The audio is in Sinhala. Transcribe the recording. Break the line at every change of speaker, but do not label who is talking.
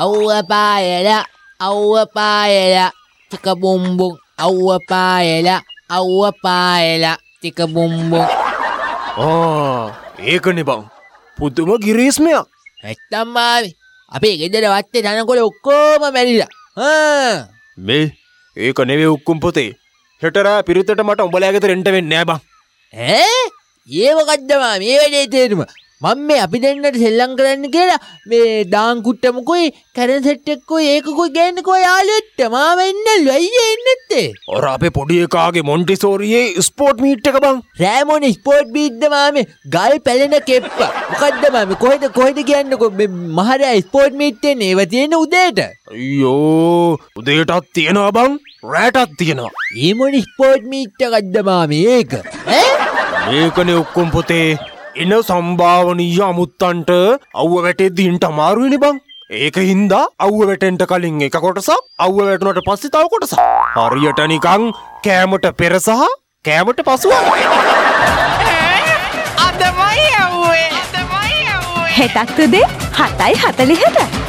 Auwa paella, auwa paella, tika bumbung. Auwa paella, auwa paella, tika bumbung.
ඒකනේ බං. පුදුම ගිරීස්මයක්.
නැත්තම් මාමේ. අපේ ගෙදර වත්තේ තනකොළ ඔක්කොම මැරිලා.
මේ ඒක නෙවෙයි උක්කුම් පොතේ. හෙට රෑ පිරිතට මට උඹලා ගෙදර එන්න වෙන්නේ නෑ බං.
ඒ මොකද්ද මාමේ? මේ වැඩේ තේරුම. මම මේ අපි දෙන්නට සෙල්ලම් කරන්න කියලා මේ දාන් කුට්ටමකුයි කැරන් සෙට් එකකුයි ඒකකුයි ගේන්නකෝ යාළුවෙක්ට මාම එන්නලු. අයියේ එන්නේ නැත්තේ.
අර අපේ පොඩි එකාගේ මොන්ටිසෝරියේ ස්පෝර්ට් මීට් එක බං.
රෑමෝනේ ස්පෝර්ට් මීට්ද මාමේ? ගල් පැලෙන කෙප්ප. මොකද්ද මාමේ? කොහෙද කියන්නකෝ මේ මහරෑ ස්පෝර්ට් මීට් එන්නේ. ඒව තියෙන උදේට.
අයියෝ උදේටත් තියෙනවා බං. රෑටත් තියෙනවා.
ඒ මොනේ ස්පෝර්ට් මීට් එකක්ද මාමේ ඒක?
මේකනේ ඔක්කොම පොතේ එන සම්භාවනීය අමුත්තන්ට අවුව වැටෙද්දී ඉන්න අමාරුයිනේ බං. ඒක හින්දා අවුව වැටෙන්න කලින් එක කොටසක්, අවුව වැටුණාට පස්සේ තව කොටසක්. හරියට නිකන් කෑමට පෙර සහ කෑමට පසුව.
අදමයි අවුවේ. හෙටත් උදේ 7:40ට